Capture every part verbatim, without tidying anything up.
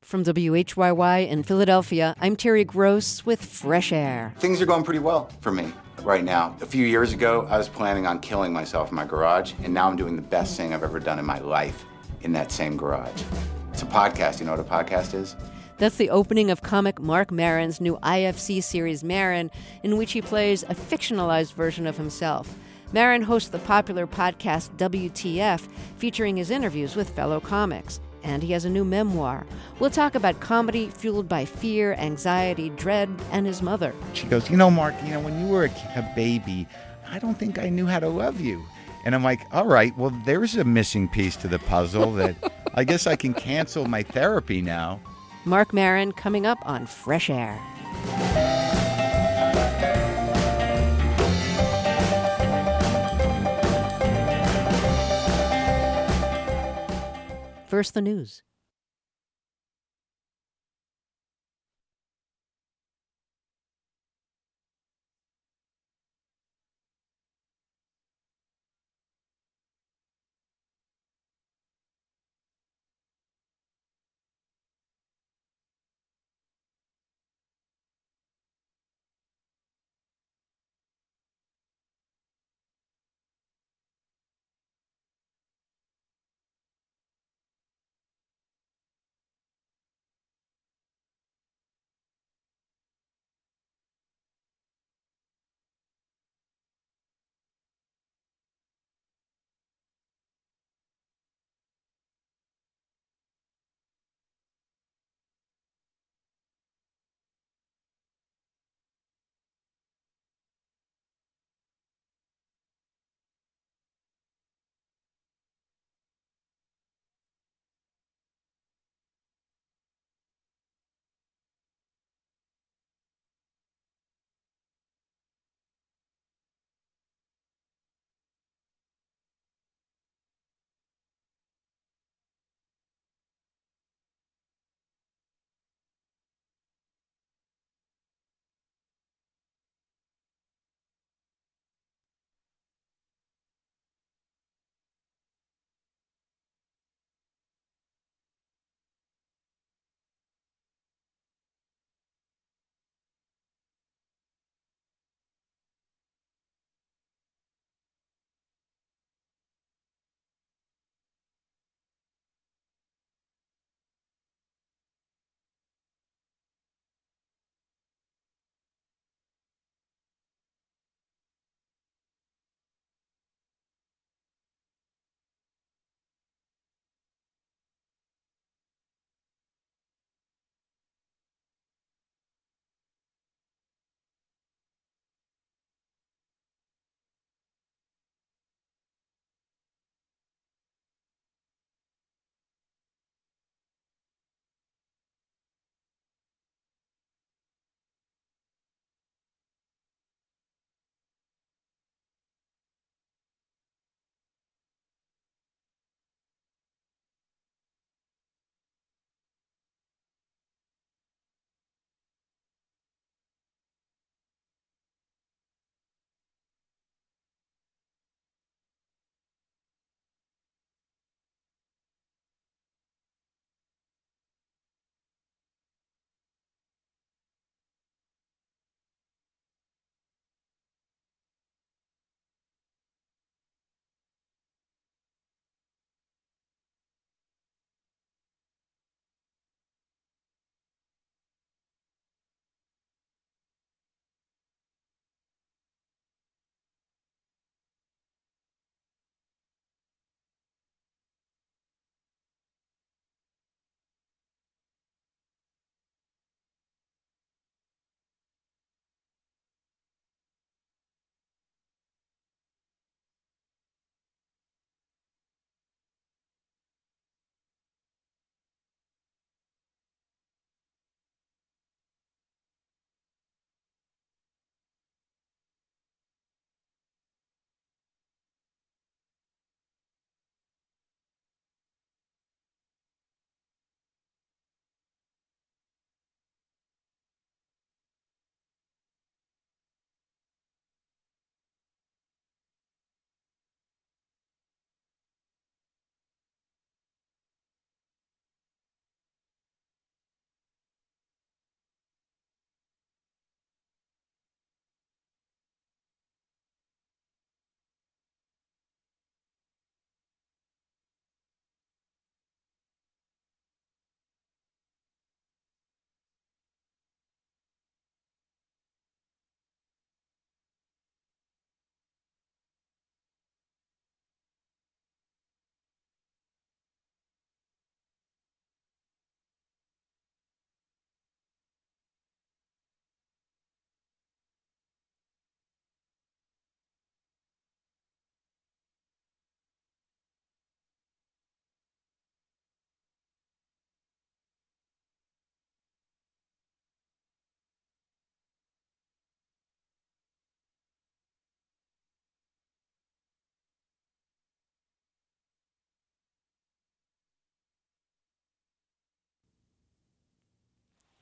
From W H Y Y in Philadelphia, I'm Terry Gross with Fresh Air. Things are going pretty well for me right now. A few years ago, I was planning on killing myself in my garage, and now I'm doing the best thing I've ever done in my life in that same garage. It's a podcast. You know what a podcast is? That's the opening of comic Marc Maron's new I F C series Maron, in which he plays a fictionalized version of himself. Maron hosts the popular podcast W T F, featuring his interviews with fellow comics. And he has a new memoir. We'll talk about comedy fueled by fear, anxiety, dread, and his mother. She goes, you know, Mark, you know, when you were a, a baby, I don't think I knew how to love you. And I'm like, all right, well, there's a missing piece to the puzzle that I guess I can cancel my therapy now. Marc Maron coming up on Fresh Air. First, the news.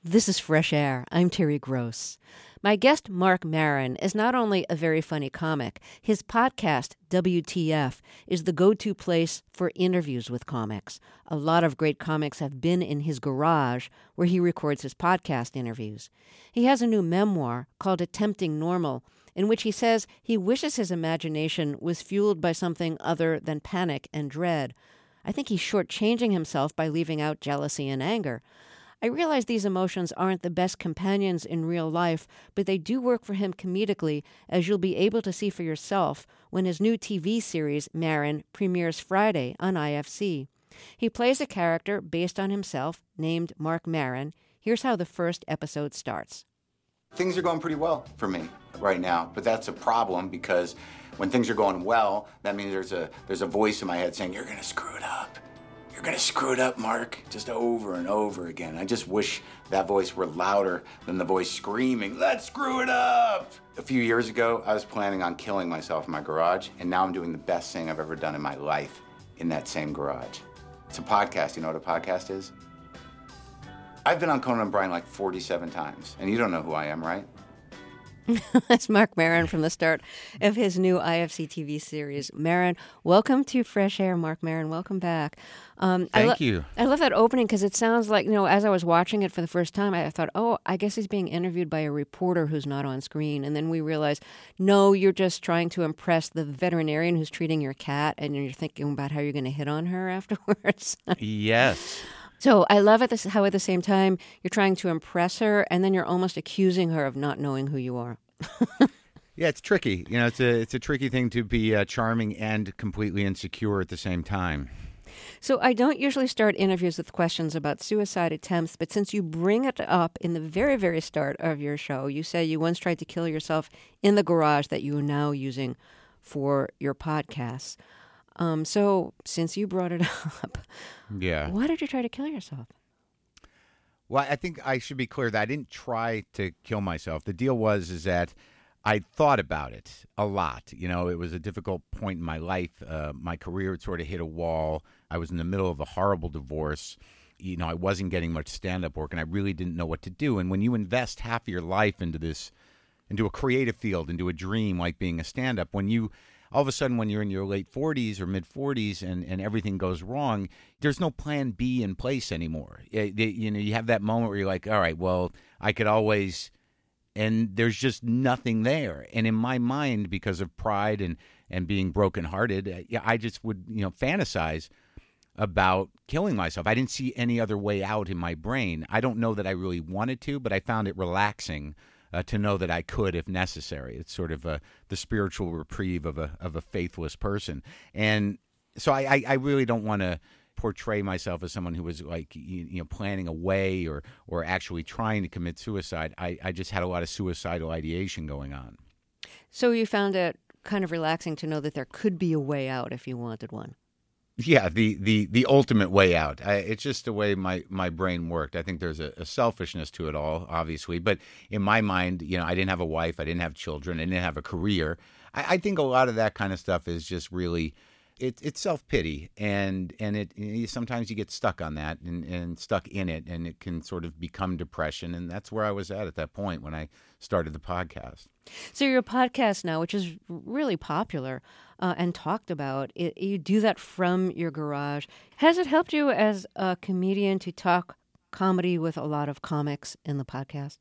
This is Fresh Air. I'm Terry Gross. My guest, Marc Maron, is not only a very funny comic, his podcast, W T F, is the go-to place for interviews with comics. A lot of great comics have been in his garage where he records his podcast interviews. He has a new memoir called Attempting Normal, in which he says he wishes his imagination was fueled by something other than panic and dread. I think he's shortchanging himself by leaving out jealousy and anger. I realize these emotions aren't the best companions in real life, but they do work for him comedically, as you'll be able to see for yourself when his new T V series, Maron, premieres Friday on I F C. He plays a character based on himself named Marc Maron. Here's how the first episode starts. Things are going pretty well for me right now, but that's a problem because when things are going well, that means there's a there's a voice in my head saying, you're going to screw it up. You're going to screw it up, Mark, just over and over again. I just wish that voice were louder than the voice screaming, let's screw it up. A few years ago, I was planning on killing myself in my garage, and now I'm doing the best thing I've ever done in my life in that same garage. It's a podcast. You know what a podcast is? I've been on Conan O'Brien like forty-seven times, and you don't know who I am, right? That's Marc Maron from the start of his new I F C T V series. Maron, welcome to Fresh Air. Marc Maron, welcome back. Um, Thank I lo- you. I love that opening because it sounds like, you know, as I was watching it for the first time, I thought, oh, I guess he's being interviewed by a reporter who's not on screen. And then we realized, no, you're just trying to impress the veterinarian who's treating your cat, and you're thinking about how you're going to hit on her afterwards. Yes. So I love it this, how at the same time you're trying to impress her, and then you're almost accusing her of not knowing who you are. Yeah, it's tricky. You know, it's a it's a tricky thing to be uh, charming and completely insecure at the same time. So I don't usually start interviews with questions about suicide attempts, but since you bring it up in the very, very start of your show, you say you once tried to kill yourself in the garage that you are now using for your podcasts. Um, so since you brought it up, yeah, why did you try to kill yourself? Well, I think I should be clear that I didn't try to kill myself. The deal was is that I thought about it a lot. You know, it was a difficult point in my life. Uh, my career had sort of hit a wall. I was in the middle of a horrible divorce. You know, I wasn't getting much stand-up work, and I really didn't know what to do. And when you invest half of your life into this, into a creative field, into a dream like being a stand-up, when you all of a sudden, when you're in your late forties or mid-forties and, and everything goes wrong, there's no plan B in place anymore. It, it, you know, you have that moment where you're like, all right, well, I could always, and there's just nothing there. And in my mind, because of pride and, and being brokenhearted, yeah, I just would, you know, fantasize about killing myself. I didn't see any other way out in my brain. I don't know that I really wanted to, but I found it relaxing Uh, to know that I could if necessary. It's sort of a, the spiritual reprieve of a of a faithless person. And so I, I, I really don't want to portray myself as someone who was like, you, you know, planning a way or or actually trying to commit suicide. I, I just had a lot of suicidal ideation going on. So you found it kind of relaxing to know that there could be a way out if you wanted one. Yeah, the, the, the ultimate way out. I, it's just the way my, my brain worked. I think there's a, a selfishness to it all, obviously. But in my mind, you know, I didn't have a wife. I didn't have children. I didn't have a career. I, I think a lot of that kind of stuff is just really, it, it's self-pity. And and it you, sometimes you get stuck on that and, and stuck in it, and it can sort of become depression. And that's where I was at at that point when I started the podcast. So your podcast now, which is really popular uh, and talked about, it, you do that from your garage. Has it helped you as a comedian to talk comedy with a lot of comics in the podcast?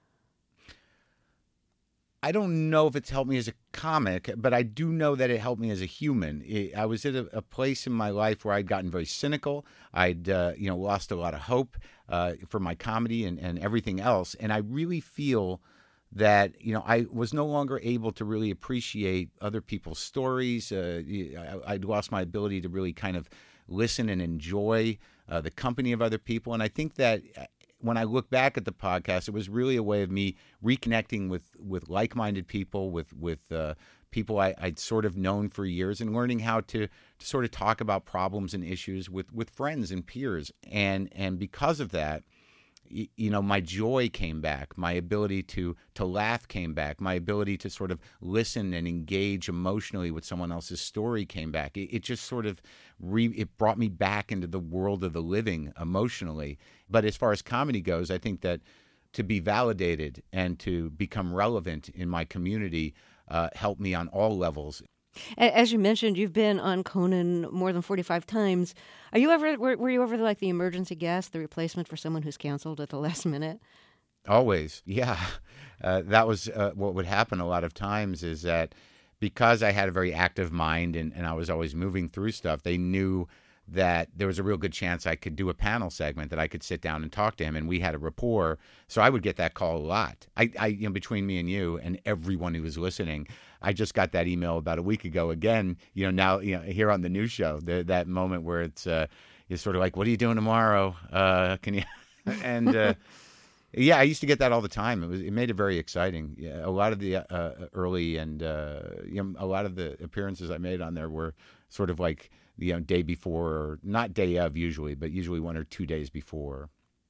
I don't know if it's helped me as a comic, but I do know that it helped me as a human. It, I was at a, a place in my life where I'd gotten very cynical. I'd uh, you know lost a lot of hope uh, for my comedy and, and everything else. And I really feel that, you know, I was no longer able to really appreciate other people's stories. Uh, I, I'd lost my ability to really kind of listen and enjoy uh, the company of other people. And I think that when I look back at the podcast, it was really a way of me reconnecting with, with like-minded people, with with uh, people I, I'd sort of known for years, and learning how to, to sort of talk about problems and issues with, with friends and peers. And and because of that, you know, my joy came back, my ability to to laugh came back, my ability to sort of listen and engage emotionally with someone else's story came back. It, it just sort of re, it brought me back into the world of the living emotionally. But as far as comedy goes, I think that to be validated and to become relevant in my community uh, helped me on all levels. As you mentioned, you've been on Conan more than forty-five times. Are you ever were, were you ever like the emergency guest, the replacement for someone who's canceled at the last minute? Always, yeah. Uh, that was uh, what would happen a lot of times is that because I had a very active mind and, and I was always moving through stuff, they knew that there was a real good chance I could do a panel segment, that I could sit down and talk to him, and we had a rapport. So I would get that call a lot. I, I you know, between me and you and everyone who was listening, I just got that email about a week ago. Again, you know, now you know here on the news show, the, that moment where it's uh, you're sort of like, "What are you doing tomorrow? Uh, can you?" and uh, yeah, I used to get that all the time. It was it made it very exciting. Yeah, a lot of the uh, early and uh, you know, a lot of the appearances I made on there were sort of like, you know, day before, or not day of usually, but usually one or two days before.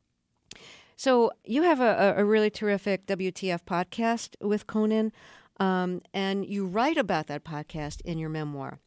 So you have a, a really terrific W T F podcast with Conan, um, and you write about that podcast in your memoir.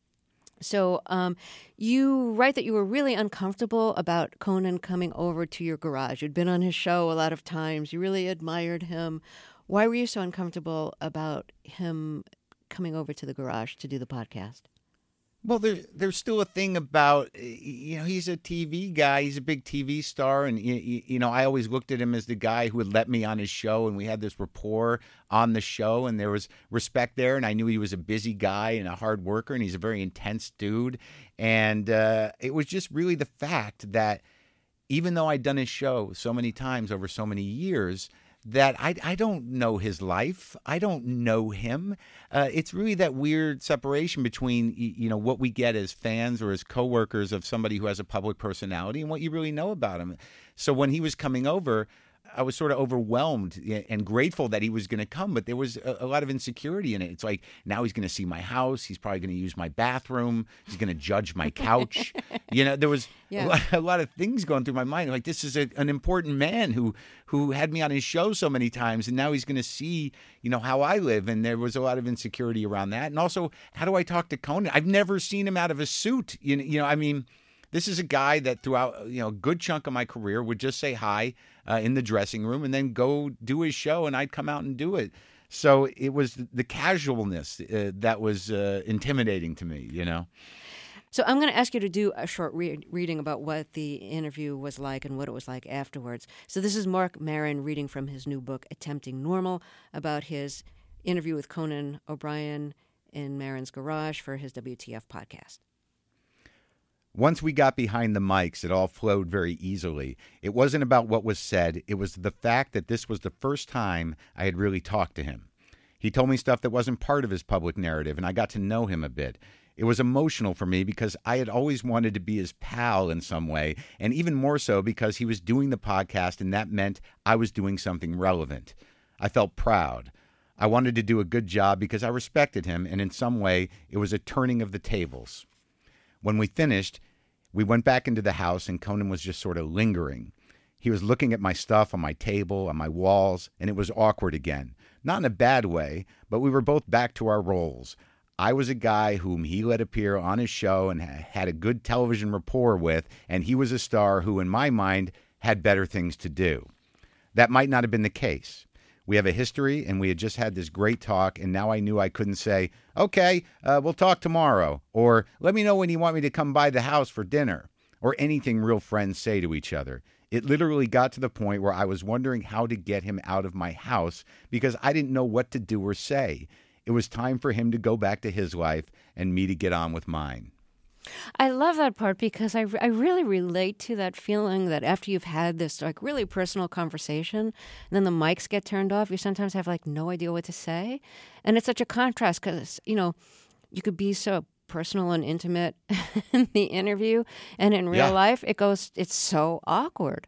So um, you write that you were really uncomfortable about Conan coming over to your garage. You'd been on his show a lot of times. You really admired him. Why were you so uncomfortable about him coming over to the garage to do the podcast? Well, there, there's still a thing about, you know, he's a T V guy. He's a big T V star. And, you know, I always looked at him as the guy who would let me on his show. And we had this rapport on the show. And there was respect there. And I knew he was a busy guy and a hard worker. And he's a very intense dude. And uh, it was just really the fact that even though I'd done his show so many times over so many years, that I, I don't know his life. I don't know him. Uh, it's really that weird separation between, you know, what we get as fans or as coworkers of somebody who has a public personality and what you really know about him. So when he was coming over, I was sort of overwhelmed and grateful that he was going to come, but there was a, a lot of insecurity in it. It's like, now he's going to see my house. He's probably going to use my bathroom. He's going to judge my couch. You know, there was yeah. a, lot, a lot of things going through my mind. Like, this is a, an important man who, who had me on his show so many times, and now he's going to see, you know, how I live. And there was a lot of insecurity around that. And also, how do I talk to Conan? I've never seen him out of a suit. You know, you know I mean, this is a guy that throughout, you know, a good chunk of my career would just say hi uh, in the dressing room and then go do his show, and I'd come out and do it. So it was the casualness uh, that was uh, intimidating to me, you know. So I'm going to ask you to do a short re- reading about what the interview was like and what it was like afterwards. So this is Marc Maron reading from his new book, Attempting Normal, about his interview with Conan O'Brien in Maron's garage for his W T F podcast. Once we got behind the mics, it all flowed very easily. It wasn't about what was said. It was the fact that this was the first time I had really talked to him. He told me stuff that wasn't part of his public narrative, and I got to know him a bit. It was emotional for me because I had always wanted to be his pal in some way, and even more so because he was doing the podcast, and that meant I was doing something relevant. I felt proud. I wanted to do a good job because I respected him, and in some way, it was a turning of the tables. When we finished, we went back into the house, and Conan was just sort of lingering. He was looking at my stuff on my table, on my walls, and it was awkward again. Not in a bad way, but we were both back to our roles. I was a guy whom he let appear on his show and had a good television rapport with, and he was a star who, in my mind, had better things to do. That might not have been the case. We have a history, and we had just had this great talk, and now I knew I couldn't say, okay, uh, we'll talk tomorrow, or let me know when you want me to come by the house for dinner, or anything real friends say to each other. It literally got to the point where I was wondering how to get him out of my house because I didn't know what to do or say. It was time for him to go back to his life and me to get on with mine. I love that part because I, I really relate to that feeling that after you've had this like really personal conversation and then the mics get turned off, you sometimes have like no idea what to say. And it's such a contrast because, you know, you could be so personal and intimate in the interview, and in real yeah. life it goes, it's so awkward.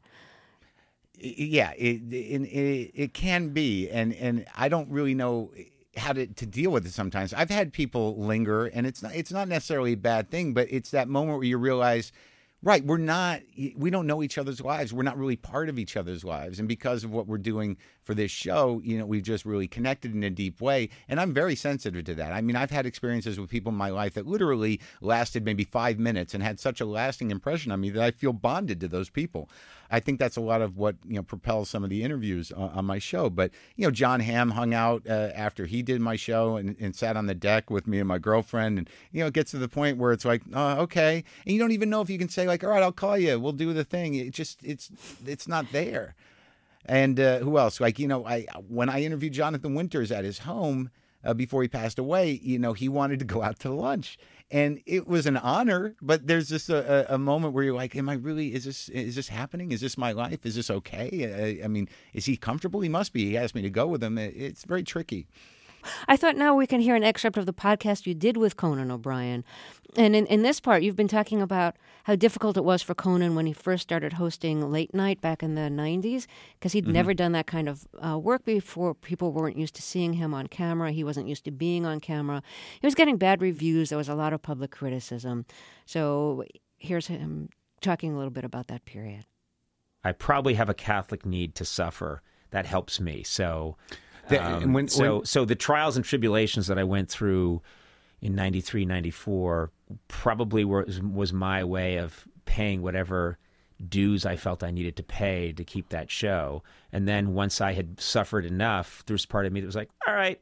Yeah, it, it, it can be. And, and I don't really know how to, to deal with it sometimes. I've had people linger, and it's not, it's not necessarily a bad thing, but it's that moment where you realize, right, we're not, we don't know each other's lives. We're not really part of each other's lives. And because of what we're doing for this show, you know, we've just really connected in a deep way. And I'm very sensitive to that. I mean, I've had experiences with people in my life that literally lasted maybe five minutes and had such a lasting impression on me that I feel bonded to those people. I think that's a lot of what, you know, propels some of the interviews on, on my show. But, you know, John Hamm hung out uh, after he did my show and, and sat on the deck with me and my girlfriend. And, you know, it gets to the point where it's like, uh, okay. And you don't even know if you can say like, all right, I'll call you. We'll do the thing. It just, it's, it's not there. And uh, who else? Like, you know, I when I interviewed Jonathan Winters at his home uh, before he passed away, you know, he wanted to go out to lunch. And it was an honor, but there's just a, a moment where you're like, am I really, is this is this happening? Is this my life? Is this okay? I, I mean, is he comfortable? He must be. He asked me to go with him. It's very tricky. I thought now we can hear an excerpt of the podcast you did with Conan O'Brien. And in, in this part, you've been talking about how difficult it was for Conan when he first started hosting late night back in the nineties, because he'd mm-hmm. never done that kind of uh, work before. People weren't used to seeing him on camera. He wasn't used to being on camera. He was getting bad reviews. There was a lot of public criticism. So here's him talking a little bit about that period. I probably have a Catholic need to suffer. That helps me. So... The, um, when, so, when, so the trials and tribulations that I went through in ninety-three, ninety-four probably was, was my way of paying whatever dues I felt I needed to pay to keep that show. And then once I had suffered enough, there's part of me that was like, all right.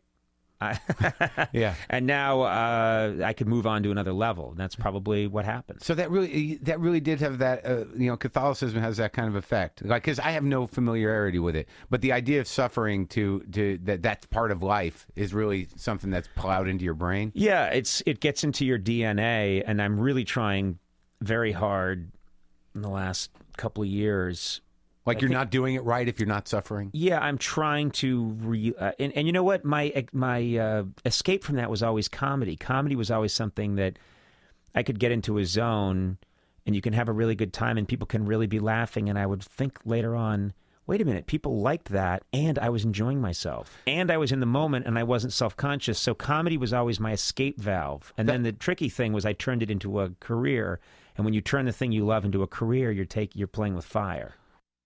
yeah. And now uh, I could move on to another level. And that's probably what happened. So that really, that really did have that. Uh, you know, Catholicism has that kind of effect. Like, because I have no familiarity with it, but the idea of suffering to to that that's part of life is really something that's plowed into your brain. Yeah, it's it gets into your D N A, and I'm really trying very hard in the last couple of years. Like I you're think, not doing it right if you're not suffering? Yeah, I'm trying to... Re, uh, and, and you know what? My my uh, escape from that was always comedy. Comedy was always something that I could get into a zone and you can have a really good time and people can really be laughing. And I would think later on, wait a minute, people liked that and I was enjoying myself. And I was in the moment and I wasn't self-conscious. So comedy was always my escape valve. And that, then the tricky thing was I turned it into a career. And when you turn the thing you love into a career, you're take, you're playing with fire.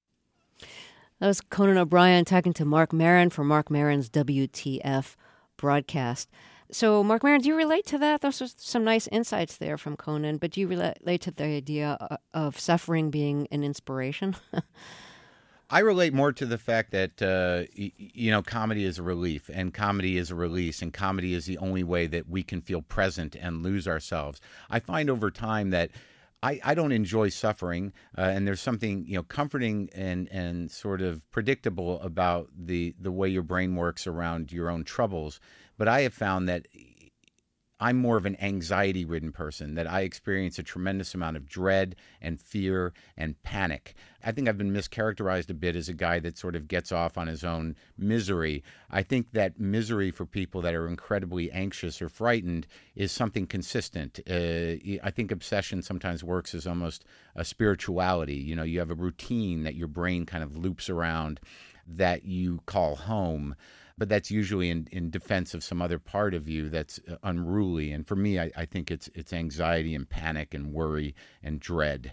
That was Conan O'Brien talking to Marc Maron for Marc Maron's W T F broadcast. So, Marc Maron, do you relate to that? Those are some nice insights there from Conan, but do you relate to the idea of suffering being an inspiration? I relate more to the fact that, uh, y- you know, comedy is a relief and comedy is a release and comedy is the only way that we can feel present and lose ourselves. I find over time that I, I don't enjoy suffering, uh, and there's something, you know, comforting and, and sort of predictable about the, the way your brain works around your own troubles. But I have found that I'm more of an anxiety-ridden person, that I experience a tremendous amount of dread and fear and panic. I think I've been mischaracterized a bit as a guy that sort of gets off on his own misery. I think that misery for people that are incredibly anxious or frightened is something consistent. Uh, I think obsession sometimes works as almost a spirituality. You know, you have a routine that your brain kind of loops around that you call home. But that's usually in, in defense of some other part of you that's unruly. And for me, I, I think it's it's anxiety and panic and worry and dread.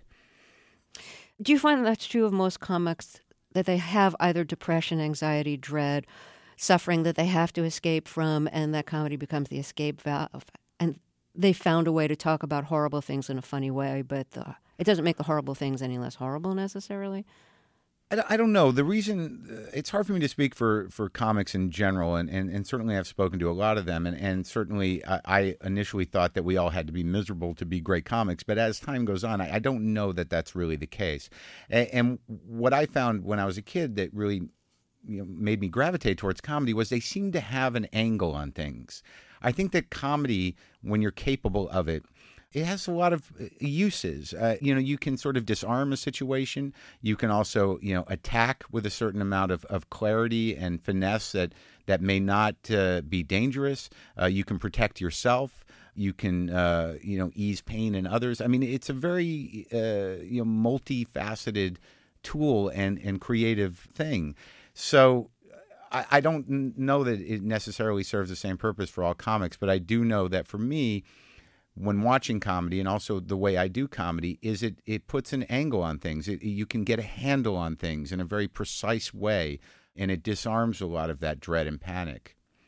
Do you find that's true of most comics, that they have either depression, anxiety, dread, suffering that they have to escape from, and that comedy becomes the escape valve? And they found a way to talk about horrible things in a funny way, but the, it doesn't make the horrible things any less horrible necessarily? I don't know. The reason, uh, it's hard for me to speak for, for comics in general, and, and, and certainly I've spoken to a lot of them, and, and certainly I, I initially thought that we all had to be miserable to be great comics, but as time goes on, I, I don't know that that's really the case. And, and what I found when I was a kid that really, you know, made me gravitate towards comedy was they seemed to have an angle on things. I think that comedy, when you're capable of it, it has a lot of uses. Uh, you know, you can sort of disarm a situation. You can also, you know, attack with a certain amount of, of clarity and finesse that, that may not uh, be dangerous. Uh, you can protect yourself. You can, uh, you know, ease pain in others. I mean, it's a very, uh, you know, multifaceted tool and, and creative thing. So I, I don't know that it necessarily serves the same purpose for all comics, but I do know that for me, when watching comedy, and also the way I do comedy, is it, it puts an angle on things. It, you can get a handle on things in a very precise way, and it disarms a lot of that dread and panic.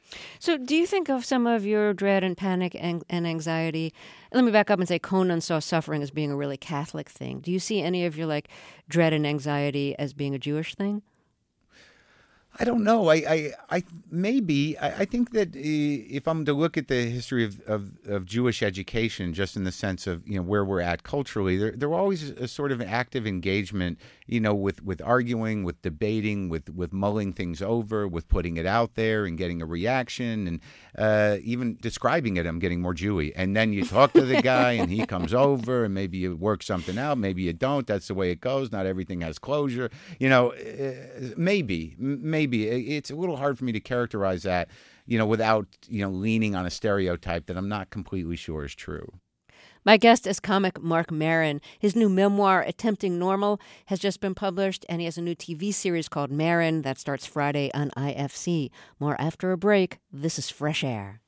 So do you think of some of your dread and panic and, and anxiety? Let me back up and say Conan saw suffering as being a really Catholic thing. Do you see any of your like dread and anxiety as being a Jewish thing? I don't know. I, I, I maybe. I, I think that uh, if I'm to look at the history of, of, of Jewish education, just in the sense of you know where we're at culturally, there there always a sort of active engagement, you know, with, with arguing, with debating, with, with mulling things over, with putting it out there and getting a reaction, and uh, even describing it. I'm getting more Jewy, and then you talk to the guy, and he comes over, and maybe you work something out, maybe you don't. That's the way it goes. Not everything has closure. You know, uh, maybe, maybe. It's a little hard for me to characterize that, you know, without, you know, leaning on a stereotype that I'm not completely sure is true. My guest is comic Marc Maron. His new memoir, Attempting Normal, has just been published, and he has a new T V series called Maron that starts Friday on I F C. More after a break. This is Fresh Air.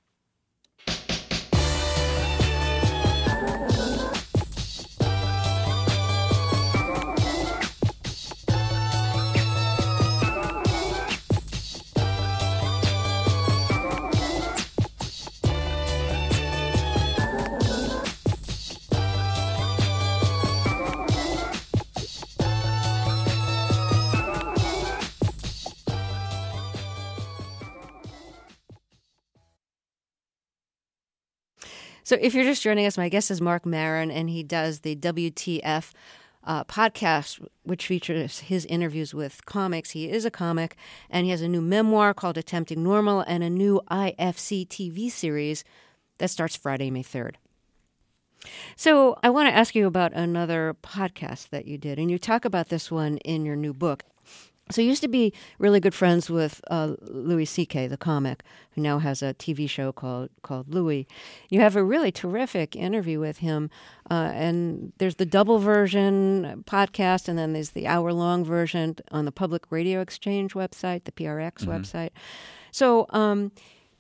So if you're just joining us, my guest is Marc Maron, and he does the W T F uh, podcast, which features his interviews with comics. He is a comic, and he has a new memoir called Attempting Normal and a new I F C T V series that starts Friday, May third. So I want to ask you about another podcast that you did, and you talk about this one in your new book. So you used to be really good friends with uh, Louis C K, the comic, who now has a T V show called called Louis. You have a really terrific interview with him, uh, and there's the double version podcast, and then there's the hour-long version on the Public Radio Exchange website, the P R X mm-hmm. website. So um,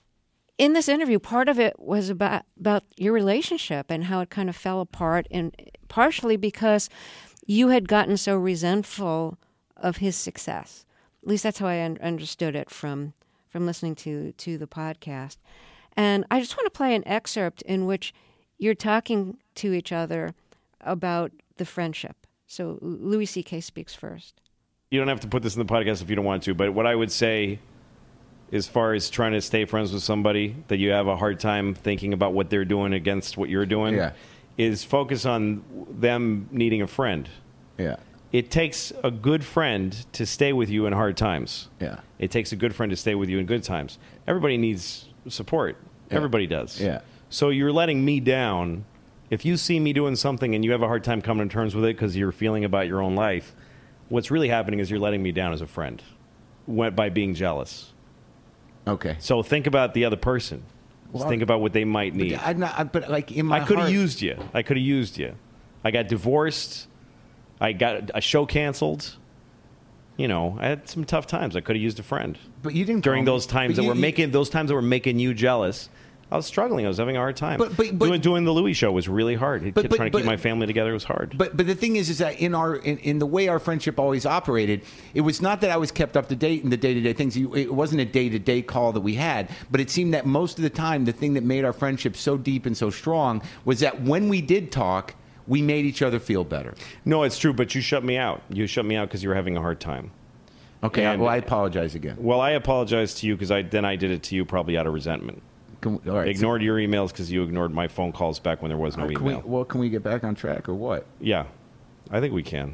in this interview, part of it was about, about your relationship and how it kind of fell apart, and partially because you had gotten so resentful of his success. At least that's how I un- understood it from from listening to, to the podcast. And I just want to play an excerpt in which you're talking to each other about the friendship. So Louis C K speaks first. You don't have to put this in the podcast if you don't want to, but what I would say as far as trying to stay friends with somebody that you have a hard time thinking about what they're doing against what you're doing Yeah. is focus on them needing a friend. Yeah. It takes a good friend to stay with you in hard times. Yeah. It takes a good friend to stay with you in good times. Everybody needs support. Yeah. Everybody does. Yeah. So you're letting me down. If you see me doing something and you have a hard time coming to terms with it because you're feeling about your own life, what's really happening is you're letting me down as a friend went by being jealous. Okay. So think about the other person. Just Well, think about what they might need. But, I'm not, I- but like in my I could have heart- used you. I could have used you. I got divorced. I got a show canceled. You know, I had some tough times. I could have used a friend. But you didn't during call me. those times But that you- were you- making those times that were making you jealous. I was struggling. I was having a hard time. But- but- but- doing, doing the Louis show was really hard. But- but- trying to but- keep my family together was hard. But but the thing is, is that in our in, in the way our friendship always operated, it was not that I was kept up to date in the day to day things. You- It wasn't a day to day call that we had, but it seemed that most of the time, the thing that made our friendship so deep and so strong was that when we did talk, we made each other feel better. No, it's true. But you shut me out. You shut me out because you were having a hard time. Okay, And- well, I apologize again. Well, I apologize to you because I then I did it to you probably out of resentment. Can we, all right, Ignored your emails because you ignored my phone calls back when there was so, no can we, email. well, can we get back on track or what? Yeah, I think we can.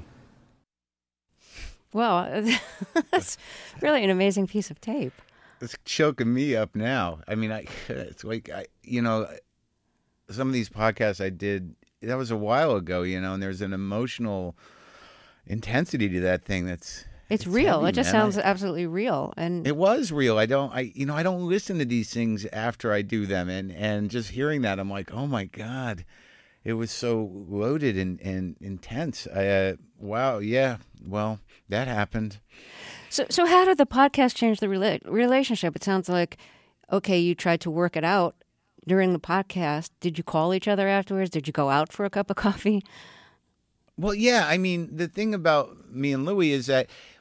Well, that's really an amazing piece of tape. It's choking me up now. I mean, I it's like I, you know, some of these podcasts I did that was a while ago, you know, and there's an emotional intensity to that thing that's It's, real. heavy, it just man. sounds I- absolutely real. And It was real. I don't. I you know I don't listen to these things after I do them, and and just hearing that, I'm like, oh my god, it was so loaded and and intense. I, uh, wow. Yeah. Well, that happened. so, so how did the podcast change the rela- relationship? It sounds like, okay, you tried to work it out during the podcast. Did you call each other afterwards? Did you go out for a cup of coffee? Well, yeah. I mean, the thing about me and Louis is that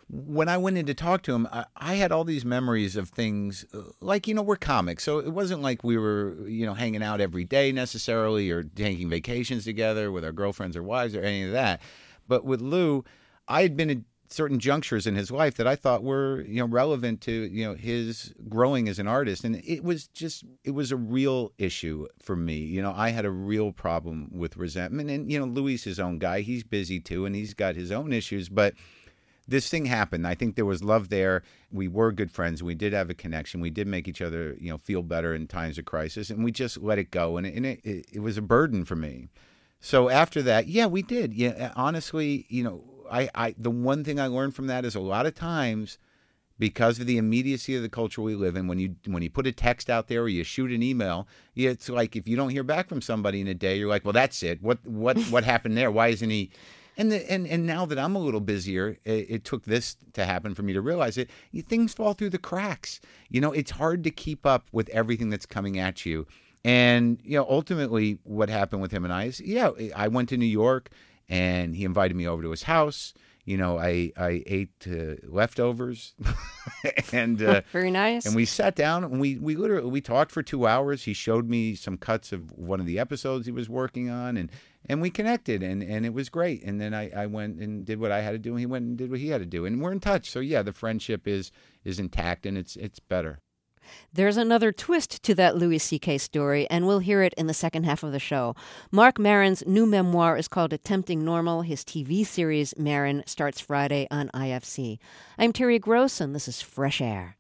when I went in to talk to him, I, I had all these memories of things uh, like, you know, we're comics. So it wasn't like we were, you know, hanging out every day necessarily or taking vacations together with our girlfriends or wives or any of that. But with Lou, I had been at certain junctures in his life that I thought were, you know, relevant to, you know, his growing as an artist. And it was just, it was a real issue for me. You know, I had a real problem with resentment. And, you know, Louis is his own guy. He's busy too, and he's got his own issues. But this thing happened. I think there was love there. We were good friends. We did have a connection. We did make each other, you know, feel better in times of crisis, and we just let it go. And, it, and it, it, it was a burden for me. So after that, yeah, we did. Yeah, honestly, you know, I, I the one thing I learned from that is a lot of times, because of the immediacy of the culture we live in, when you when you put a text out there or you shoot an email, yeah, it's like if you don't hear back from somebody in a day, you're like, well, that's it. What what what happened there? Why isn't he? And the, and and now that I'm a little busier, it, it took this to happen for me to realize it. You, things fall through the cracks. You know, it's hard to keep up with everything that's coming at you. And you know, ultimately, what happened with him and I is, yeah, I went to New York, and he invited me over to his house. You know, I I ate uh, leftovers, and uh, very nice. And we sat down and we we literally we talked for two hours. He showed me some cuts of one of the episodes he was working on, and. And we connected, and, and it was great. And then I, I went and did what I had to do, and he went and did what he had to do. And we're in touch. So, yeah, the friendship is is intact, and it's it's better. There's another twist to that Louis C K story, and we'll hear it in the second half of the show. Marc Maron's new memoir is called Attempting Normal. His T V series, Maron, starts Friday on I F C. I'm Terry Gross, and this is Fresh Air.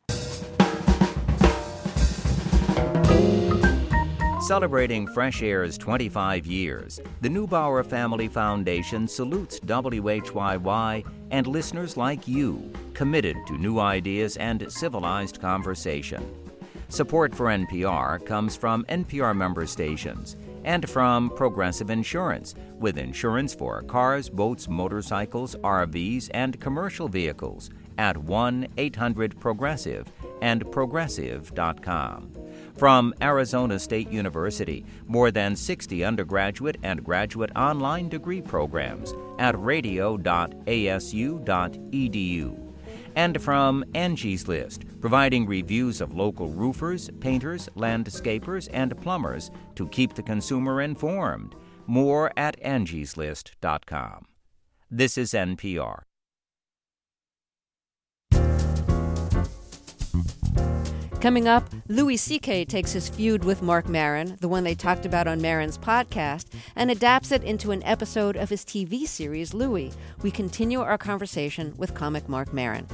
Celebrating Fresh Air's twenty-five years, the Neubauer Family Foundation salutes W H Y Y and listeners like you, committed to new ideas and civilized conversation. Support for N P R comes from N P R member stations and from Progressive Insurance, with insurance for cars, boats, motorcycles, R Vs, and commercial vehicles at one eight hundred Progressive and progressive dot com. From Arizona State University, more than sixty undergraduate and graduate online degree programs at radio dot a s u dot e d u. And from Angie's List, providing reviews of local roofers, painters, landscapers, and plumbers to keep the consumer informed. More at angies list dot com. This is N P R. Coming up, Louis C K takes his feud with Marc Maron, the one they talked about on Maron's podcast, and adapts it into an episode of his T V series, Louis. We continue our conversation with comic Marc Maron.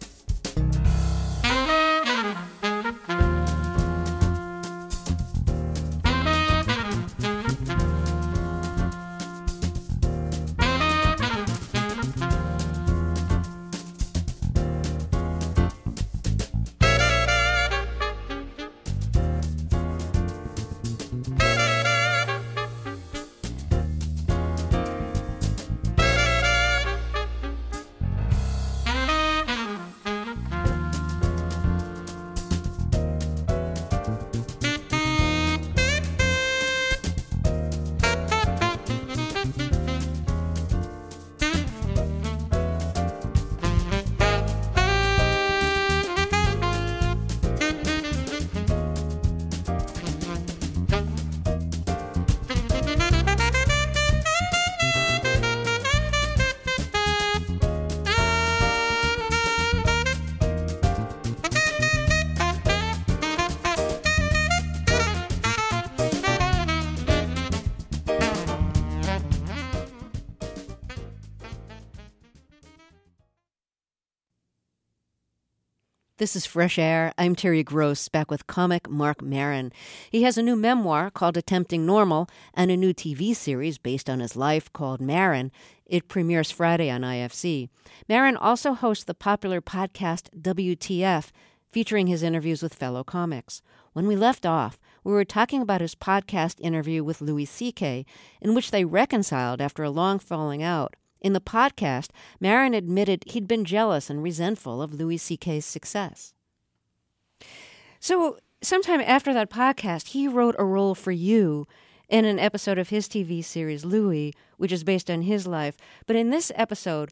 This is Fresh Air. I'm Terry Gross, back with comic Marc Maron. He has a new memoir called Attempting Normal and a new T V series based on his life called Maron. It premieres Friday on I F C. Maron also hosts the popular podcast W T F, featuring his interviews with fellow comics. When we left off, we were talking about his podcast interview with Louis C K, in which they reconciled after a long falling out. In the podcast, Maron admitted he'd been jealous and resentful of Louis C K's success. So, sometime after that podcast, he wrote a role for you in an episode of his T V series, Louis, which is based on his life. But in this episode,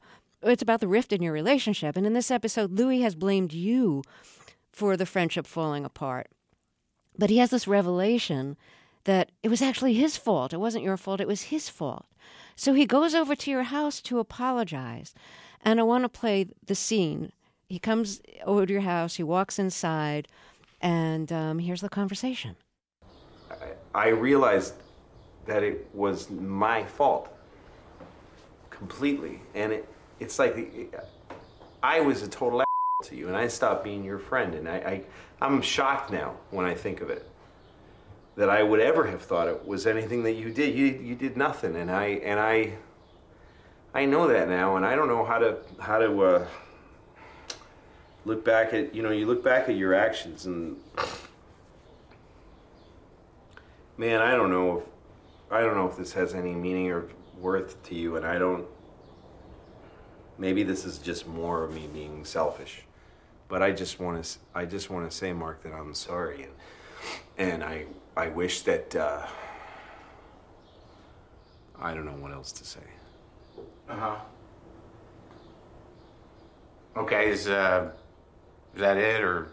it's about the rift in your relationship. And in this episode, Louis has blamed you for the friendship falling apart. But he has this revelation that it was actually his fault. It wasn't your fault. It was his fault. So he goes over to your house to apologize. And I want to play the scene. He comes over to your house. He walks inside. And um, here's the conversation. I, I realized that it was my fault. Completely. And it, it's like it, I was a total asshole to you, and I stopped being your friend. And I, I, I'm shocked now when I think of it, that I would ever have thought it was anything that you did. You, you did nothing, and I, and I, I know that now, and I don't know how to, how to uh, look back at, you know, you look back at your actions, and man, I don't know, if, I don't know if this has any meaning or worth to you, and I don't. Maybe this is just more of me being selfish, but I just want to. I just want to say, Mark, that I'm sorry, and and I I wish that. Uh, I don't know what else to say. Uh huh. Okay, is uh, is that it, or?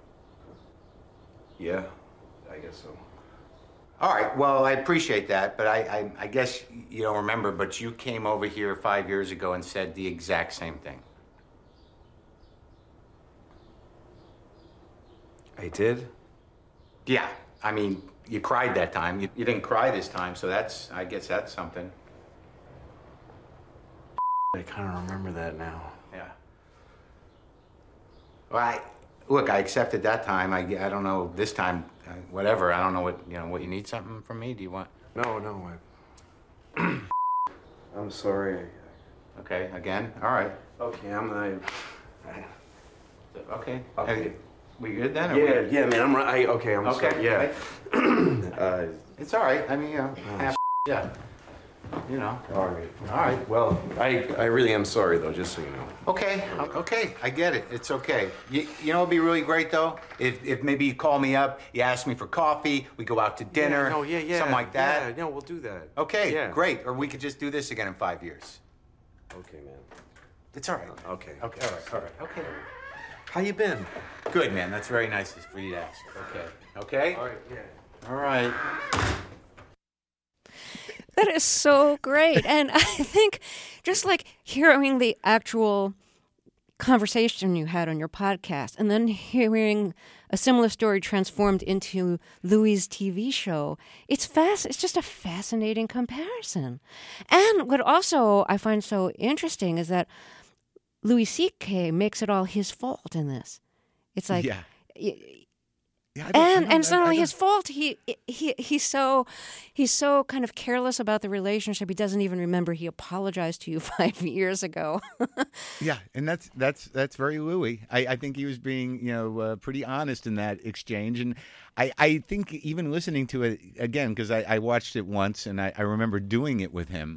Yeah, I guess so. All right, well, I appreciate that, but I, I, I guess you don't remember, but you came over here five years ago and said the exact same thing. I did? Yeah, I mean, you cried that time. You, you didn't cry this time, so that's, I guess that's something. I kind of remember that now. Yeah. Well, I, look, I accepted that time. I, I don't know this time, uh, whatever. I don't know what, you know, what you need something from me? Do you want? No, no. I... I'm sorry. Okay, again? All right. Okay, I'm not... I... Okay. Okay. Hey, we good then? Or Yeah, we... yeah, man. I'm I, okay. I'm okay. sorry. Yeah. uh, it's all right. I mean, you know, oh, half, yeah. You know. All right. All right. Well, I I really am sorry though, just so you know. Okay. Okay. I get it. It's okay. You, you know, it'd be really great though if if maybe you call me up, you ask me for coffee, we go out to dinner, Yeah, no, yeah, yeah. something like that. Yeah, no, we'll do that. Okay. Yeah. Great. Or we could just do this again in five years. Okay, man. It's all right. Okay. Okay. All right. All right. Okay. How you been? Good, man. That's very nice for you to ask. Okay. Okay. All right. Yeah. All right. That is so great. And I think just like hearing the actual conversation you had on your podcast and then hearing a similar story transformed into Louis' T V show, it's fast. It's just a fascinating comparison. And what also I find so interesting is that Louis C K makes it all his fault in this. It's like, Yeah. y- Yeah, I don't- I and don't- and it's I- not I only don't- his fault. He he he's so he's so kind of careless about the relationship. He doesn't even remember he apologized to you five years ago. Yeah, and that's that's that's very Louis. I, I think he was being you know uh, pretty honest in that exchange, and I, I think even listening to it again because I, I watched it once and I, I remember doing it with him,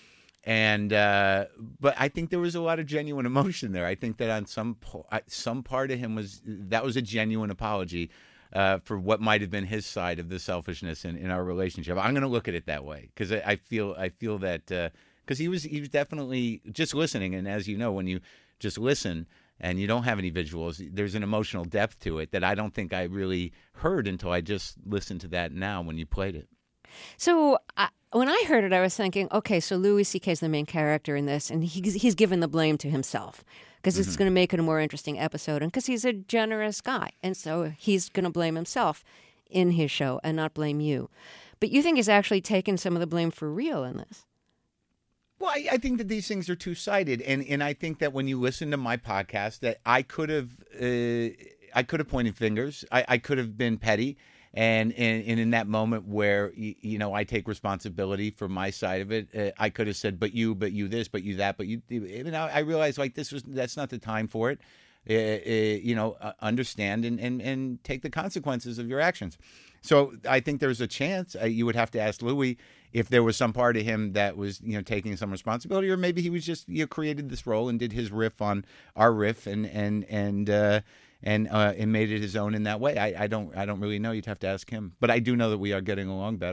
and uh, but I think there was a lot of genuine emotion there. I think that on some po- some part of him was that was a genuine apology. Uh, for what might have been his side of the selfishness in, in our relationship, I'm going to look at it that way because I, I feel I feel that because uh, he was he was definitely just listening, and as you know, when you just listen and you don't have any visuals, there's an emotional depth to it that I don't think I really heard until I just listened to that now when you played it. So I, when I heard it, I was thinking, okay, so Louis C K is the main character in this, and he's he's given the blame to himself because it's Mm-hmm. going to make it a more interesting episode, and because he's a generous guy, and so he's going to blame himself in his show and not blame you. But you think he's actually taken some of the blame for real in this? Well, I, I think that these things are two-sided, and and I think that when you listen to my podcast, that I could have uh, I could have pointed fingers, I, I could have been petty, and, and and in that moment where you, you know I take responsibility for my side of it, uh, I could have said, "But you, but you this, but you that, but you." You know, I realized like this was that's not the time for it. Uh, uh, you know, uh, understand and, and and take the consequences of your actions. So I think there's a chance uh, you would have to ask Louis if there was some part of him that was, you know, taking some responsibility, or maybe he was just, you know, created this role and did his riff on our riff and and and uh, and uh, and made it his own in that way. I, I don't I don't really know. You'd have to ask him, but I do know that we are getting along better.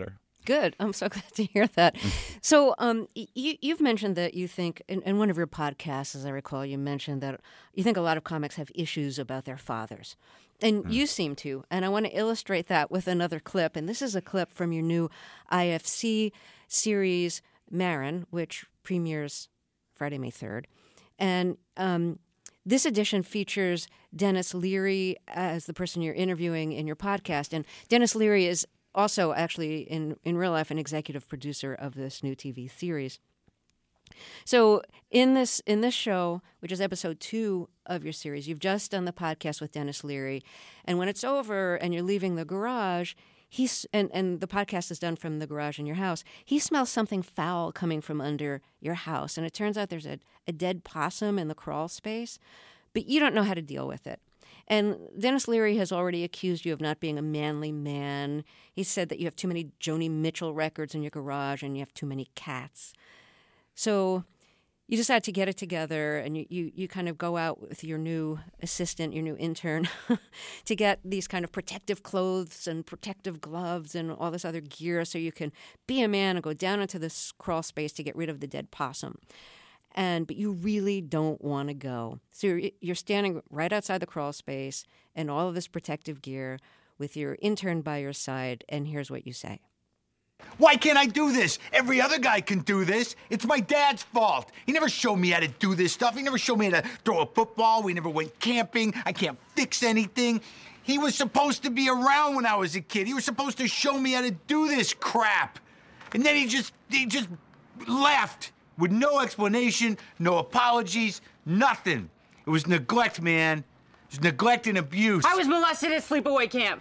Good. I'm so glad to hear that. So um, you, you've mentioned that you think, in, in one of your podcasts, as I recall, you mentioned that you think a lot of comics have issues about their fathers. And mm. you seem to. And I want to illustrate that with another clip. And this is a clip from your new I F C series, Maron, which premieres Friday, May third. And um, this edition features Denis Leary as the person you're interviewing in your podcast. And Denis Leary is also actually in, in real life an executive producer of this new T V series. So in this in this show, which is episode two of your series, you've just done the podcast with Denis Leary. And when it's over and you're leaving the garage, he's and, and the podcast is done from the garage in your house, he smells something foul coming from under your house. And it turns out there's a, a dead possum in the crawl space, but you don't know how to deal with it. And Denis Leary has already accused you of not being a manly man. He said that you have too many Joni Mitchell records in your garage and you have too many cats. So you decide to get it together, and you, you, you kind of go out with your new assistant, your new intern, to get these kind of protective clothes and protective gloves and all this other gear so you can be a man and go down into this crawl space to get rid of the dead possum. And but you really don't want to go. So you're, you're standing right outside the crawl space and all of this protective gear with your intern by your side, and here's what you say. Why can't I do this? Every other guy can do this. It's my dad's fault. He never showed me how to do this stuff. He never showed me how to throw a football. We never went camping. I can't fix anything. He was supposed to be around when I was a kid. He was supposed to show me how to do this crap. And then he just, he just left with no explanation, no apologies, nothing. It was neglect, man. It was neglect and abuse. I was molested at sleepaway camp.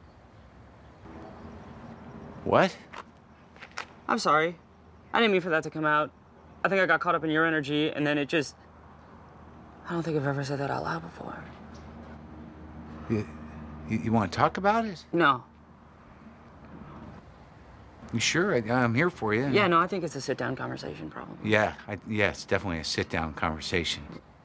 What? I'm sorry. I didn't mean for that to come out. I think I got caught up in your energy, and then it just... I don't think I've ever said that out loud before. You, you, you want to talk about it? No. You sure? I, I'm here for you. Yeah, no, I think it's a sit-down conversation, probably. Yeah, I, yeah, it's definitely a sit-down conversation.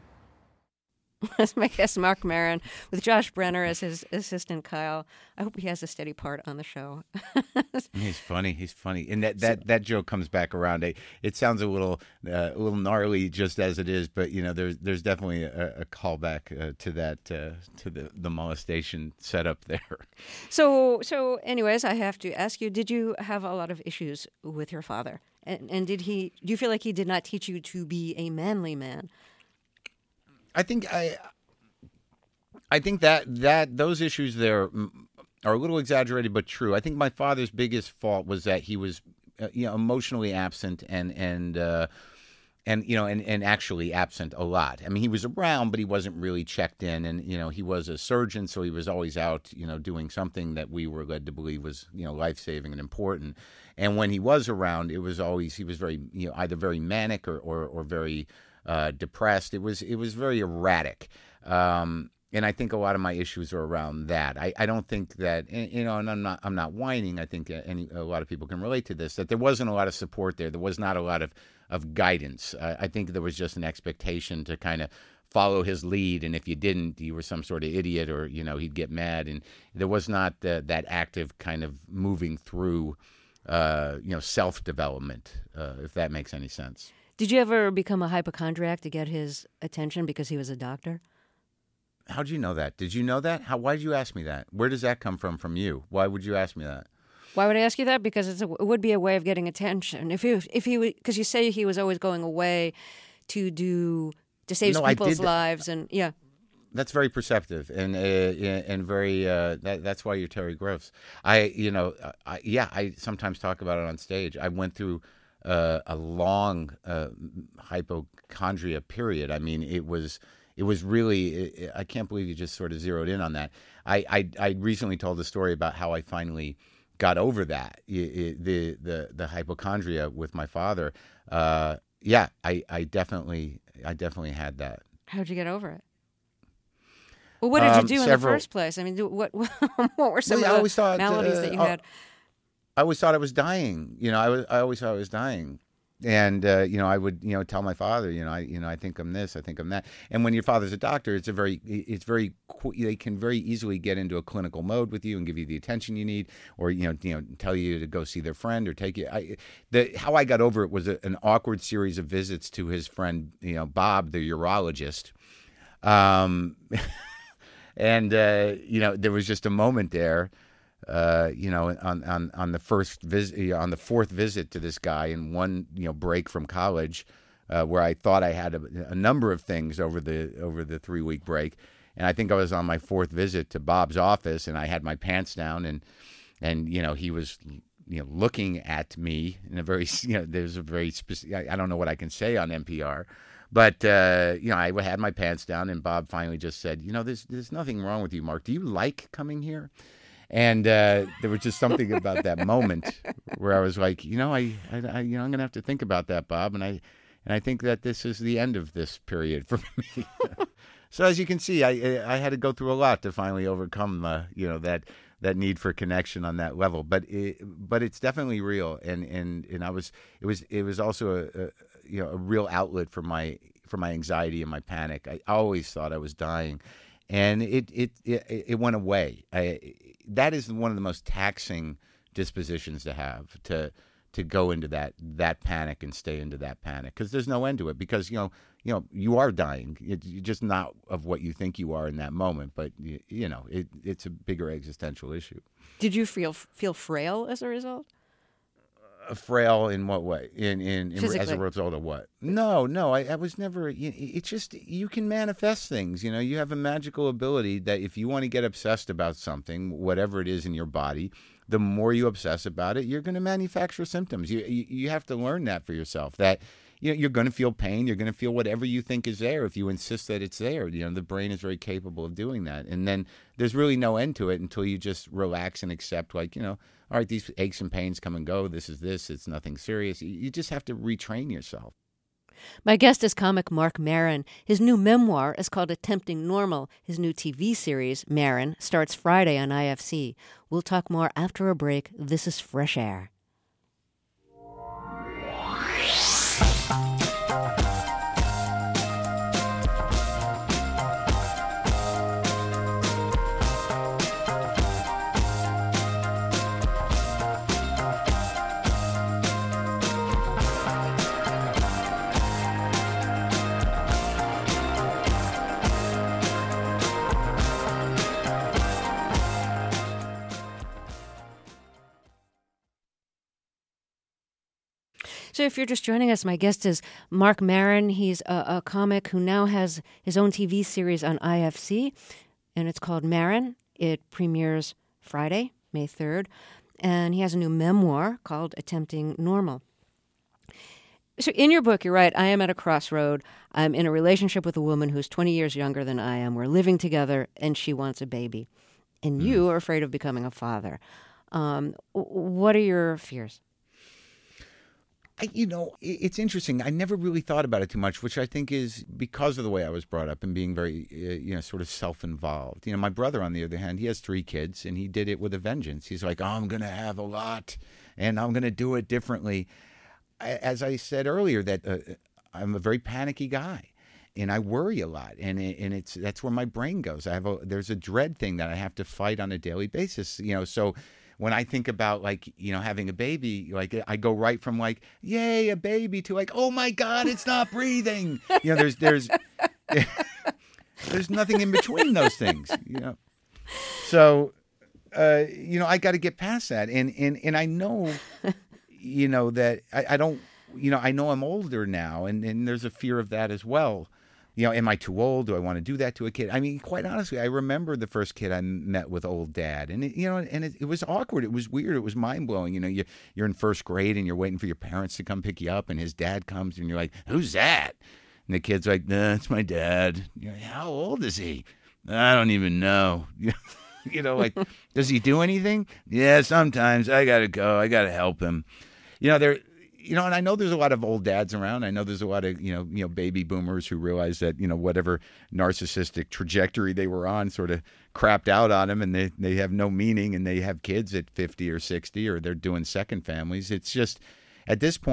That's my guest, Marc Maron, with Josh Brenner as his assistant, Kyle. I hope he has a steady part on the show. He's funny. He's funny, and that, that, that joke comes back around. It, it sounds a little uh, a little gnarly just as it is, but you know, there's there's definitely a, a callback uh, to that uh, to the, the molestation setup there. So so, anyways, I have to ask you: did you have a lot of issues with your father, and, and did he? Do you feel like he did not teach you to be a manly man? I think I, I think that that those issues there are a little exaggerated, but true. I think my father's biggest fault was that he was, uh, you know, emotionally absent and and uh, and you know and, and actually absent a lot. I mean, he was around, but he wasn't really checked in. And you know, he was a surgeon, so he was always out, you know, doing something that we were led to believe was, you know, life saving and important. And when he was around, it was always he was very, you know, either very manic or or, or very Uh, depressed. It was it was very erratic, um, and I think a lot of my issues are around that. I, I don't think that you know, and I'm not I'm not whining. I think any a lot of people can relate to this. That there wasn't a lot of support there. There was not a lot of of guidance. Uh, I think there was just an expectation to kind of follow his lead, and if you didn't, you were some sort of idiot, or you know, he'd get mad. And there was not uh, that active kind of moving through, uh, you know, self development. Uh, if that makes any sense. Did you ever become a hypochondriac to get his attention because he was a doctor? How'd you know that? Did you know that? How? Why did you ask me that? Where does that come from from you? Why would you ask me that? Why would I ask you that? Because it's a, it would be a way of getting attention. If he, if he, because you say he was always going away to do to save no, people's did, lives, and yeah. That's very perceptive and uh, and very. Uh, that, that's why you're Terry Gross. I, you know, I, yeah. I sometimes talk about it on stage. I went through. Uh, a long uh, hypochondria period. I mean, it was it was really. It, I can't believe you just sort of zeroed in on that. I, I I recently told a story about how I finally got over that it, it, the the the hypochondria with my father. Uh, yeah, I, I definitely I definitely had that. How'd you get over it? Well, what did um, you do in several, the first place? I mean, what what were some well, of the thought, maladies uh, that you uh, had? I always thought I was dying. You know, I was. I always thought I was dying. And uh, you know, I would you know tell my father, you know, I you know I think I'm this, I think I'm that. And when your father's a doctor, it's a very it's very they can very easily get into a clinical mode with you and give you the attention you need, or you know you know tell you to go see their friend or take you. I, the how I got over it was a, an awkward series of visits to his friend, you know, Bob, the urologist. Um, and uh, you know, there was just a moment there. Uh, you know, on, on, on the first visit, on the fourth visit to this guy, and one you know break from college, uh, where I thought I had a, a number of things over the over the three week break, and I think I was on my fourth visit to Bob's office, and I had my pants down, and and you know he was you know looking at me in a very you know there's a very specific I, I don't know what I can say on N P R. But, uh, you know, I had my pants down, and Bob finally just said, you know, there's there's nothing wrong with you, Mark. Do you like coming here? And uh, there was just something about that moment where I was like, you know, I, I, I you know, I'm going to have to think about that, Bob. And I, and I think that this is the end of this period for me. So as you can see, I, I had to go through a lot to finally overcome, uh, you know, that that need for connection on that level. But it, but it's definitely real, and and and I was it was it was also a, a you know a real outlet for my for my anxiety and my panic. I always thought I was dying, and it it it, it went away. I, that is one of the most taxing dispositions to have, to to go into that that panic and stay into that panic, because there's no end to it. Because you know you know you are dying. It, you're just not of what you think you are in that moment. But you, you know it, it's a bigger existential issue. Did you feel feel frail as a result? Uh, frail in what way? In in, in as a result of what? No, no. I, I was never. It's just you can manifest things. You know, you have a magical ability that if you want to get obsessed about something, whatever it is in your body, the more you obsess about it, you're going to manufacture symptoms. You, you you have to learn that for yourself. That you know, you're going to feel pain. You're going to feel whatever you think is there if you insist that it's there. You know, the brain is very capable of doing that. And then there's really no end to it until you just relax and accept, like, you know, all right, these aches and pains come and go. This is this. It's nothing serious. You just have to retrain yourself. My guest is comic Marc Maron. His new memoir is called Attempting Normal. His new T V series, Maron, starts Friday on I F C. We'll talk more after a break. This is Fresh Air. So if you're just joining us, my guest is Marc Maron. He's a, a comic who now has his own T V series on I F C, and it's called Maron. It premieres Friday, May third, and he has a new memoir called Attempting Normal. So in your book, you're right, I am at a crossroad. I'm in a relationship with a woman who's twenty years younger than I am. We're living together, and she wants a baby. And you are afraid of becoming a father. Um, what are your fears? I, you know, it's interesting. I never really thought about it too much, which I think is because of the way I was brought up and being very, uh, you know, sort of self-involved. You know, my brother, on the other hand, he has three kids, and he did it with a vengeance. He's like, oh, I'm going to have a lot, and I'm going to do it differently. As I said earlier, that uh, I'm a very panicky guy, and I worry a lot, and it, and it's that's where my brain goes. I have a there's a dread thing that I have to fight on a daily basis. You know, so. When I think about, like, you know, having a baby, like, I go right from, like, yay, a baby, to, like, oh my God, it's not breathing. You know, there's there's there's nothing in between those things, you know. So, uh, you know, I got to get past that. And, and, and I know, you know, that I, I don't, you know, I know I'm older now, and, and there's a fear of that as well. You know, am I too old? Do I want to do that to a kid? I mean, quite honestly, I remember the first kid I met with old dad, and it, you know, and it, it was awkward. It was weird. It was mind blowing. You know, you you're in first grade and you're waiting for your parents to come pick you up, and his dad comes, and you're like, "Who's that?" And the kid's like, "Nah, it's my dad." You're like, how old is he? I don't even know. You know, like, does he do anything? Yeah, sometimes. I gotta go. I gotta help him. You know, there. You know, and I know there's a lot of old dads around. I know there's a lot of, you know, you know, baby boomers who realize that, you know, whatever narcissistic trajectory they were on sort of crapped out on them, and they, they have no meaning, and they have kids at fifty or sixty, or they're doing second families. It's just, at this point,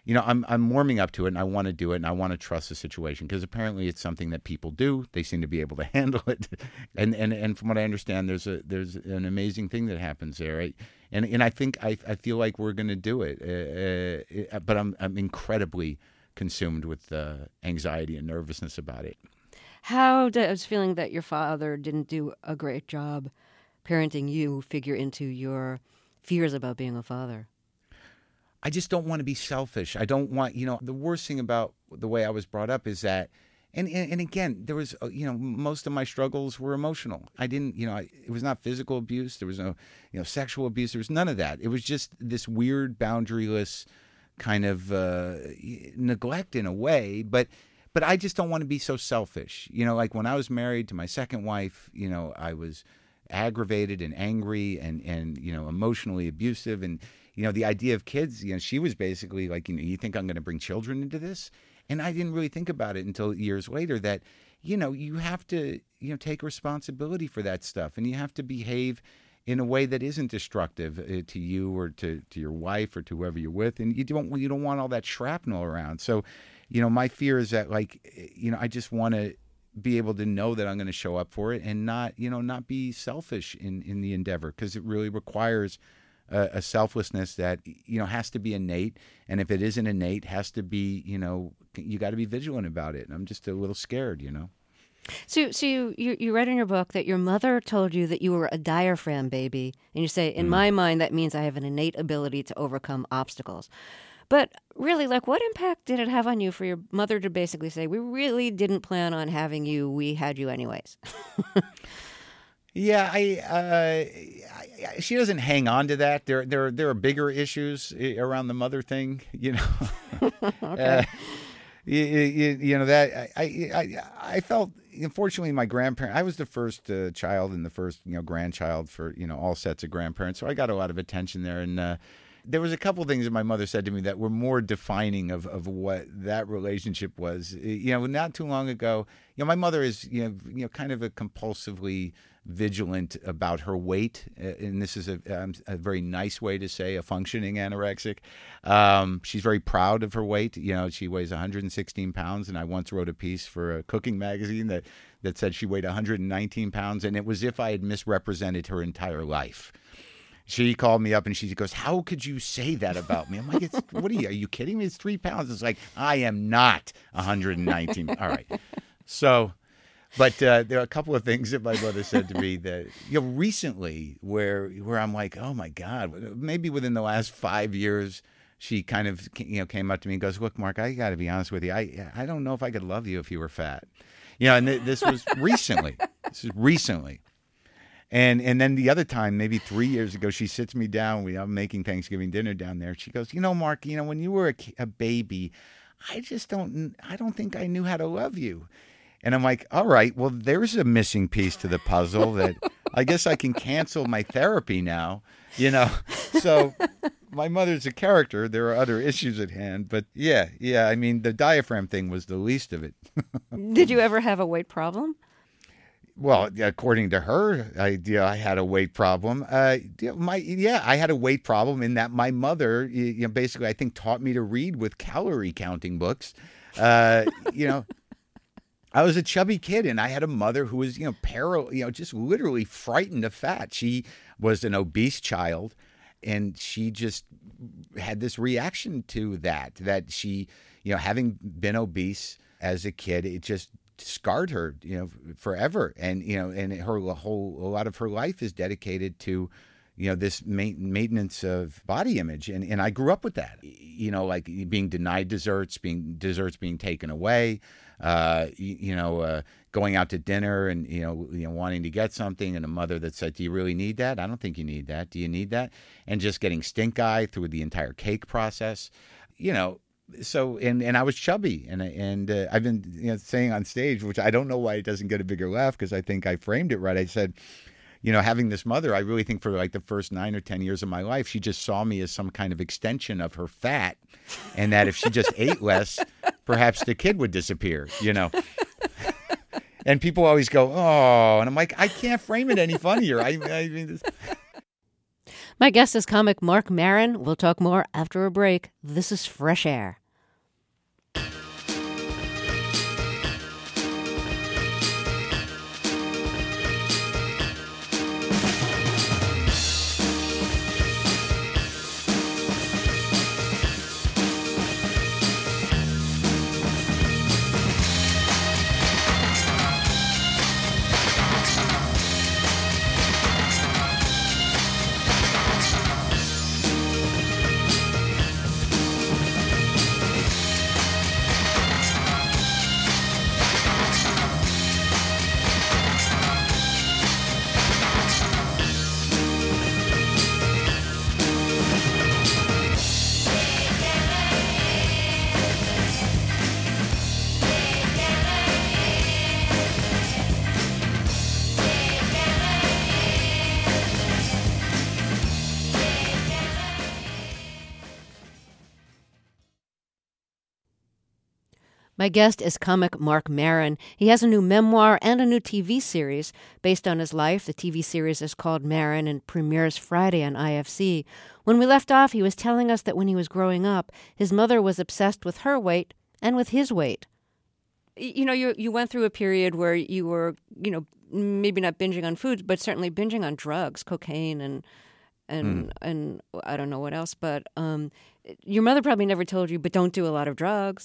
you know, I'm I'm warming up to it, and I want to do it, and I want to trust the situation because apparently it's something that people do. They seem to be able to handle it, and and and from what I understand, there's a there's an amazing thing that happens there, right? And and I think I I feel like we're going to do it, uh, uh, but I'm I'm incredibly consumed with uh, anxiety and nervousness about it. How does feeling that your father didn't do a great job parenting you figure into your fears about being a father? I just don't want to be selfish. I don't want, you know, the worst thing about the way I was brought up is that, and and, and again, there was, uh, you know, most of my struggles were emotional. I didn't, you know, I, it was not physical abuse. There was no, you know, sexual abuse. There was none of that. It was just this weird, boundaryless kind of uh, neglect in a way. But but I just don't want to be so selfish. You know, like when I was married to my second wife, you know, I was aggravated and angry and, and you know, emotionally abusive. And, you know, the idea of kids, you know, she was basically like, you know, you think I'm going to bring children into this? And I didn't really think about it until years later that, you know, you have to, you know, take responsibility for that stuff. And you have to behave in a way that isn't destructive uh, to you or to, to your wife or to whoever you're with. And you don't, you don't want all that shrapnel around. So, you know, my fear is that, like, you know, I just want to be able to know that I'm going to show up for it and not, you know, not be selfish in, in the endeavor, because it really requires a, a selflessness that, you know, has to be innate. And if it isn't innate, has to be, you know, you got to be vigilant about it. And I'm just a little scared, you know. So, so you, you you read in your book that your mother told you that you were a diaphragm baby, and you say, in mm. my mind, that means I have an innate ability to overcome obstacles. But really, like, what impact did it have on you for your mother to basically say, we really didn't plan on having you, we had you anyways? Yeah, I, uh, I, she doesn't hang on to that. There, there, there are bigger issues around the mother thing, you know. Okay. Uh, you, you, you know that I, I, I felt. Unfortunately, my grandparents. I was the first uh, child and the first, you know, grandchild for, you know, all sets of grandparents. So I got a lot of attention there, and uh, there was a couple of things that my mother said to me that were more defining of, of what that relationship was. You know, not too long ago, you know, my mother is, you know, you know, kind of a compulsively vigilant about her weight, and this is a, um, a very nice way to say a functioning anorexic. Um, she's very proud of her weight. You know, she weighs one hundred sixteen pounds, and I once wrote a piece for a cooking magazine that, that said she weighed one hundred nineteen pounds, and it was as if I had misrepresented her entire life. She called me up and she goes, how could you say that about me? I'm like, it's, what are you, are you kidding me? It's three pounds. It's like, I am not one hundred nineteen. All right. So, but uh, there are a couple of things that my mother said to me that, you know, recently where, where I'm like, oh my God, maybe within the last five years, she kind of, you know, came up to me and goes, look, Mark, I got to be honest with you. I, I don't know if I could love you if you were fat. You know, and th- this was recently, this is recently. And and then the other time, maybe three years ago, she sits me down. We I'm making Thanksgiving dinner down there. She goes, you know, Mark, you know, when you were a, a baby, I just don't, I don't think I knew how to love you. And I'm like, all right, well, there's a missing piece to the puzzle that I guess I can cancel my therapy now, you know. So my mother's a character. There are other issues at hand. But yeah, yeah, I mean, the diaphragm thing was the least of it. Did you ever have a weight problem? Well, according to her, I, yeah, I had a weight problem. Uh, my yeah, I had a weight problem in that my mother, you know, basically, I think, taught me to read with calorie counting books. Uh, you know, I was a chubby kid, and I had a mother who was, you know, paral, you know, just literally frightened of fat. She was an obese child, and she just had this reaction to that. That she, you know, having been obese as a kid, it just scarred her, you know, forever. And, you know, and her whole, a lot of her life is dedicated to, you know, this ma- maintenance of body image. And, and I grew up with that, you know, like being denied desserts, being desserts being taken away, uh, you, you know, uh, going out to dinner and, you know, you know, wanting to get something, and a mother that said, do you really need that? I don't think you need that. Do you need that? And just getting stink eye through the entire cake process, you know. So, and, and I was chubby, and and uh, I've been, you know, saying on stage, which I don't know why it doesn't get a bigger laugh, because I think I framed it right. I said, you know, having this mother, I really think for like the first nine or ten years of my life, she just saw me as some kind of extension of her fat, and that if she just ate less, perhaps the kid would disappear, you know. And people always go, oh, and I'm like, I can't frame it any funnier. I, I mean, this... My guest is comic Marc Maron. We'll talk more after a break. This is Fresh Air. My guest is comic Marc Maron. He has a new memoir and a new T V series based on his life. The T V series is called Maron and premieres Friday on I F C. When we left off, he was telling us that when he was growing up, his mother was obsessed with her weight and with his weight. You know, you you went through a period where you were, you know, maybe not binging on foods, but certainly binging on drugs, cocaine and and mm. and I don't know what else. But um, your mother probably never told you, but don't do a lot of drugs.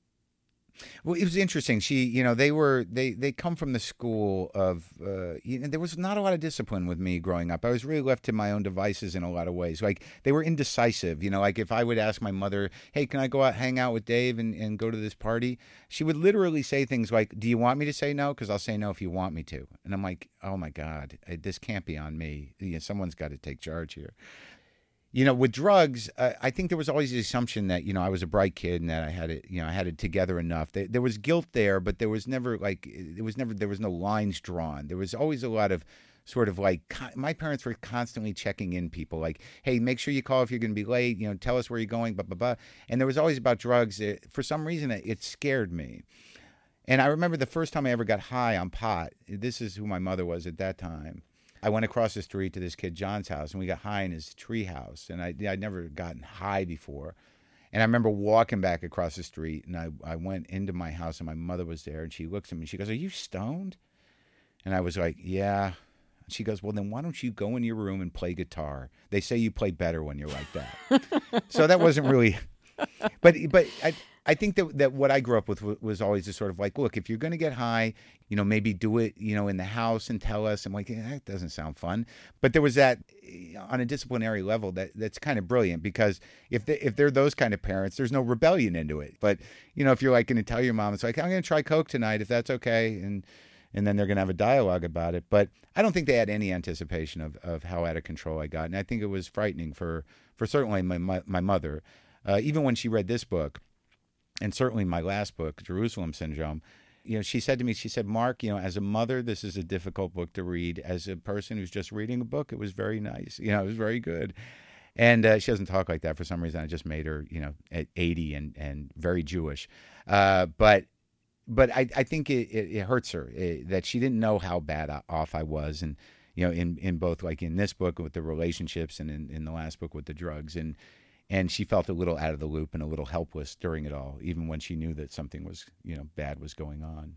Well, it was interesting. She, you know, they were they they come from the school of, uh, you know, there was not a lot of discipline with me growing up. I was really left to my own devices in a lot of ways. Like they were indecisive. You know, like if I would ask my mother, "Hey, can I go out hang out with Dave and, and go to this party?" She would literally say things like, "Do you want me to say no? Because I'll say no if you want me to." And I'm like, "Oh my God, this can't be on me. You know, someone's got to take charge here." You know, with drugs, uh, I think there was always the assumption that, you know, I was a bright kid and that I had it, you know, I had it together enough. There, there was guilt there, but there was never like, it was never, there was no lines drawn. There was always a lot of sort of like, my parents were constantly checking in people like, "Hey, make sure you call if you're going to be late, you know, tell us where you're going, blah, blah, blah." And there was always about drugs. It, for some reason, it, it scared me. And I remember the first time I ever got high on pot, this is who my mother was at that time. I went across the street to this kid John's house, and we got high in his tree house. And I, I'd never gotten high before. And I remember walking back across the street, and I, I went into my house, and my mother was there, and she looks at me, and she goes, "Are you stoned?" And I was like, "Yeah." She goes, "Well, then why don't you go in your room and play guitar? They say you play better when you're like that." So that wasn't really... But but I I think that that what I grew up with was always a sort of like, look, if you're going to get high, you know, maybe do it, you know, in the house and tell us. I'm like, yeah, that doesn't sound fun. But there was that on a disciplinary level that that's kind of brilliant, because if they, if they're those kind of parents, there's no rebellion into it. But you know, if you're like going to tell your mom, it's like, "I'm going to try Coke tonight, if that's okay," and and then they're going to have a dialogue about it. But I don't think they had any anticipation of, of how out of control I got, and I think it was frightening for for certainly my my, my mother. Uh, even when she read this book, and certainly my last book, Jerusalem Syndrome, you know, she said to me, she said, "Mark, you know, as a mother, this is a difficult book to read. As a person who's just reading a book, it was very nice. You know, it was very good." And uh, she doesn't talk like that for some reason. I just made her, you know, at eighty and, and very Jewish. Uh, but but I, I think it, it, it hurts her it, that she didn't know how bad off I was. And, you know, in, in both, like in this book with the relationships and in, in the last book with the drugs. And And she felt a little out of the loop and a little helpless during it all, even when she knew that something was, you know, bad was going on.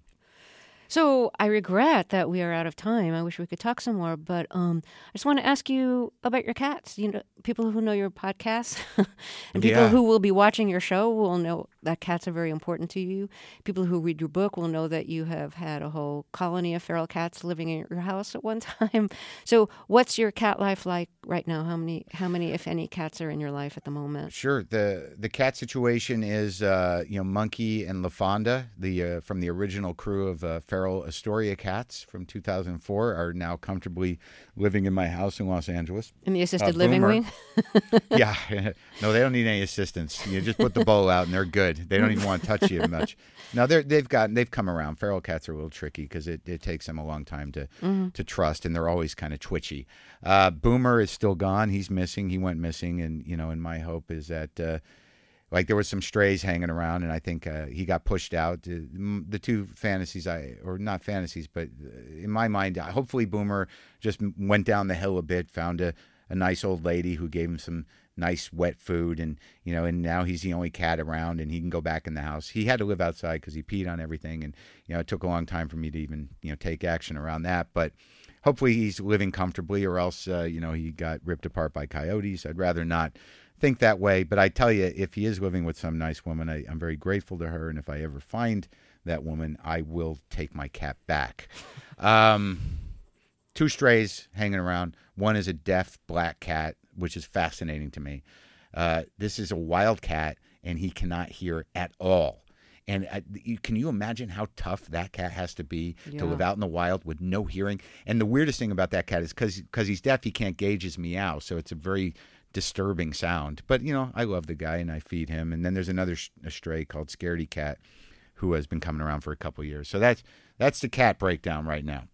So I regret that we are out of time. I wish we could talk some more, but um, I just want to ask you about your cats. You know, people who know your podcast and people Yeah. who will be watching your show will know that cats are very important to you. People who read your book will know that you have had a whole colony of feral cats living in your house at one time. So what's your cat life like right now? How many, how many, if any, cats are in your life at the moment? Sure. The the cat situation is, uh, you know, Monkey and LaFonda, the uh, from the original crew of uh, feral Astoria cats from two thousand four, are now comfortably living in my house in Los Angeles. In the assisted Uh, living Boomer. wing? Yeah. No, they don't need any assistance. You just put the bowl out and they're good. They don't even want to touch you much. No, they're, they've gotten, they've come around. Feral cats are a little tricky because it, it takes them a long time to Mm-hmm. to trust, and they're always kind of twitchy. Uh, Boomer is still gone. He's missing. He went missing, and you know, and my hope is that uh, like there was some strays hanging around, and I think uh, he got pushed out. Uh, m- the two fantasies, I or not fantasies, but uh, in my mind, uh, hopefully Boomer just m- went down the hill a bit, found a a nice old lady who gave him some nice wet food, and you know, and now he's the only cat around, and he can go back in the house. He had to live outside because he peed on everything, and you know, it took a long time for me to even you know take action around that. But hopefully, he's living comfortably, or else uh, you know he got ripped apart by coyotes. I'd rather not think that way. But I tell you, if he is living with some nice woman, I, I'm very grateful to her, and if I ever find that woman, I will take my cat back. Um, two strays hanging around. One is a deaf black cat, which is fascinating to me. Uh, this is a wild cat, and he cannot hear at all. And uh, you, can you imagine how tough that cat has to be Yeah. to live out in the wild with no hearing? And the weirdest thing about that cat is because because he's deaf, he can't gauge his meow, so it's a very disturbing sound. But, you know, I love the guy, and I feed him. And then there's another sh- a stray called Scaredy Cat who has been coming around for a couple of years. So that's that's the cat breakdown right now.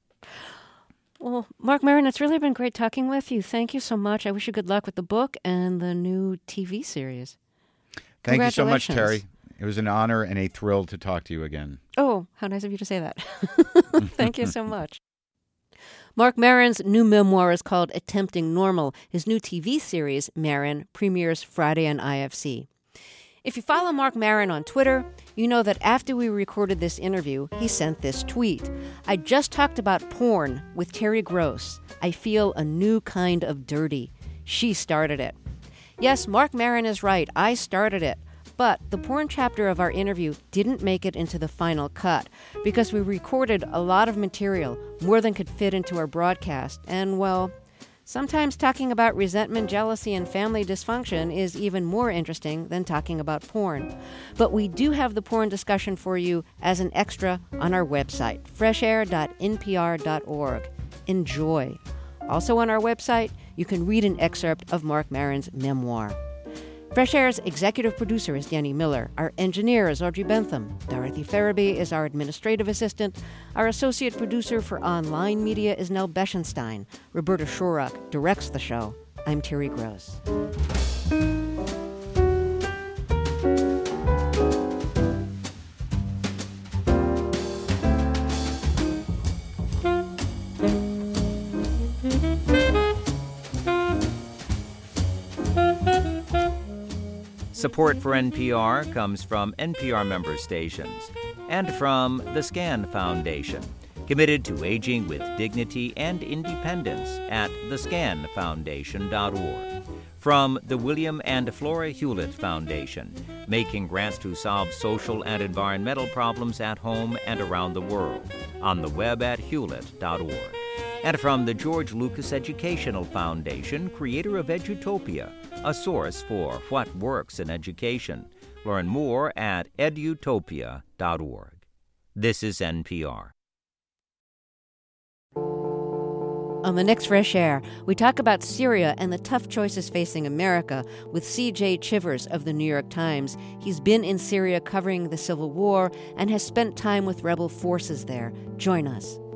Well, Marc Maron, it's really been great talking with you. Thank you so much. I wish you good luck with the book and the new T V series. Thank you so much, Congratulations. Terry. It was an honor and a thrill to talk to you again. Oh, how nice of you to say that. Thank you so much. Marc Maron's new memoir is called Attempting Normal. His new T V series, Maron, premieres Friday on I F C. If you follow Marc Maron on Twitter, you know that after we recorded this interview, he sent this tweet. I just talked about porn with Terry Gross. I feel a new kind of dirty. She started it. Yes, Marc Maron is right. I started it. But the porn chapter of our interview didn't make it into the final cut because we recorded a lot of material, more than could fit into our broadcast. And, well, sometimes talking about resentment, jealousy, and family dysfunction is even more interesting than talking about porn. But we do have the porn discussion for you as an extra on our website, fresh air dot n p r dot org. Enjoy. Also on our website, you can read an excerpt of Marc Maron's memoir. Fresh Air's executive producer is Danny Miller. Our engineer is Audrey Bentham. Dorothy Farabee is our administrative assistant. Our associate producer for online media is Nell Beschenstein. Roberta Shorrock directs the show. I'm Terry Gross. Support for N P R comes from N P R member stations and from the SCAN Foundation, committed to aging with dignity and independence at the scan foundation dot org. From the William and Flora Hewlett Foundation, making grants to solve social and environmental problems at home and around the world, on the web at hewlett dot org. And from the George Lucas Educational Foundation, creator of Edutopia, a source for what works in education. Learn more at edutopia dot org. This is N P R. On the next Fresh Air, we talk about Syria and the tough choices facing America with C J Chivers of the New York Times. He's been in Syria covering the civil war and has spent time with rebel forces there. Join us.